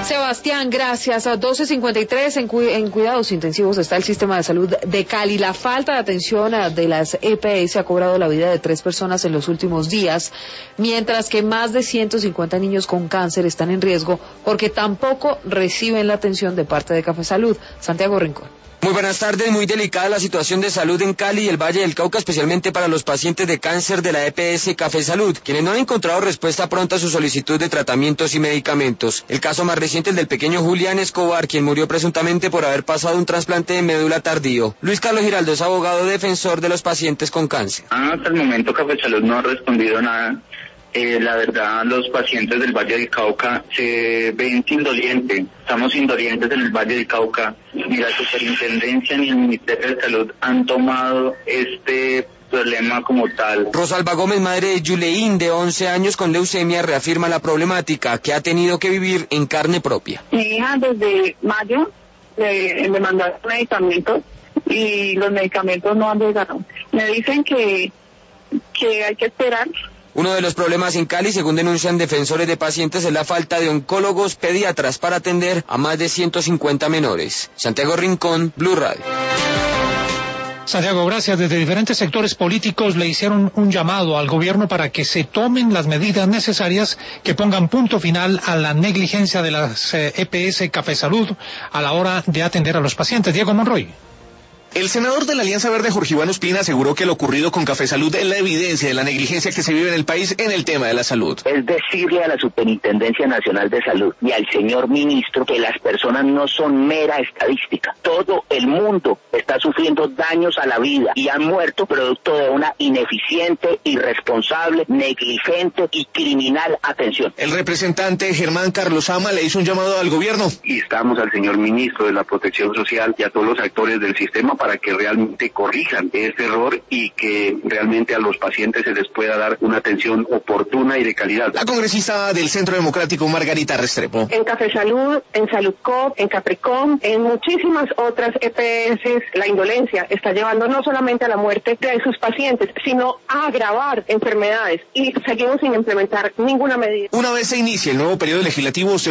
Sebastián, gracias. A 12:53 en cuidados intensivos está el sistema de salud de Cali. La falta de atención de las EPS ha cobrado la vida de 3 personas en los últimos días, mientras que más de 150 niños con cáncer están en riesgo porque tampoco reciben la atención de parte de Café Salud. Santiago Rincón. Muy buenas tardes. Muy delicada la situación de salud en Cali y el Valle del Cauca, especialmente para los pacientes de cáncer de la EPS Café Salud, quienes no han encontrado respuesta pronta a su solicitud de tratamientos y medicamentos. El caso más reciente, el del pequeño Julián Escobar, quien murió presuntamente por haber pasado un trasplante de médula tardío. Luis Carlos Giraldo es abogado defensor de los pacientes con cáncer. Hasta el momento Café Salud no ha respondido nada. La verdad, los pacientes del Valle del Cauca se ven indolentes. Estamos indolentes en el Valle del Cauca. Ni la Superintendencia ni el Ministerio de Salud han tomado este problema como tal. Rosalba Gómez, madre de Yuleín, de 11 años con leucemia, reafirma la problemática que ha tenido que vivir en carne propia. Mi hija desde mayo me mandaron medicamentos y los medicamentos no han llegado. Me dicen que hay que esperar. Uno de los problemas en Cali, según denuncian defensores de pacientes, es la falta de oncólogos pediatras para atender a más de 150 menores. Santiago Rincón, Blue Radio. Santiago, gracias. Desde diferentes sectores políticos le hicieron un llamado al gobierno para que se tomen las medidas necesarias que pongan punto final a la negligencia de las EPS Café Salud a la hora de atender a los pacientes. Diego Monroy. El senador de la Alianza Verde, Jorge Iván Ospina, aseguró que lo ocurrido con Café Salud es la evidencia de la negligencia que se vive en el país en el tema de la salud. Es decirle a la Superintendencia Nacional de Salud y al señor ministro que las personas no son mera estadística. Todo el mundo está sufriendo daños a la vida y han muerto producto de una ineficiente, irresponsable, negligente y criminal atención. El representante Germán Carlos Ama le hizo un llamado al gobierno. Instamos al señor ministro de la Protección Social y a todos los actores del sistema para que realmente corrijan este error y que realmente a los pacientes se les pueda dar una atención oportuna y de calidad. La congresista del Centro Democrático, Margarita Restrepo. En Café Salud, en Saludcop, en Capricom, en muchísimas otras EPS, la indolencia está llevando no solamente a la muerte de sus pacientes, sino a agravar enfermedades y seguimos sin implementar ninguna medida. Una vez se inicie el nuevo periodo legislativo,